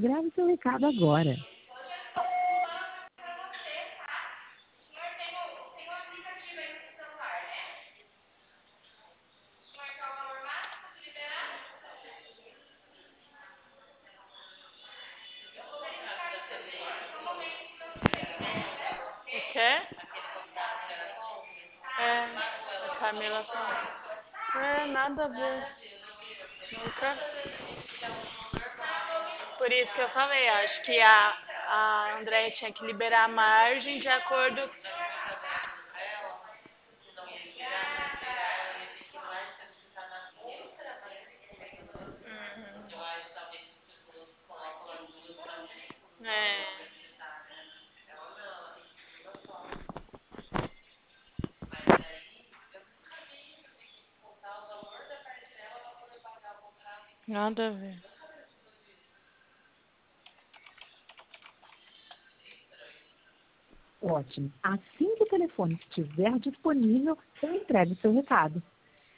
Grave seu recado agora. O quê? A Camila falou. Nada a ver. Nunca. Por isso que eu falei, acho que a Andréia tinha que liberar a margem de acordo. É. Nada a ver. Ótimo. Assim que o telefone estiver disponível, eu entrego seu recado.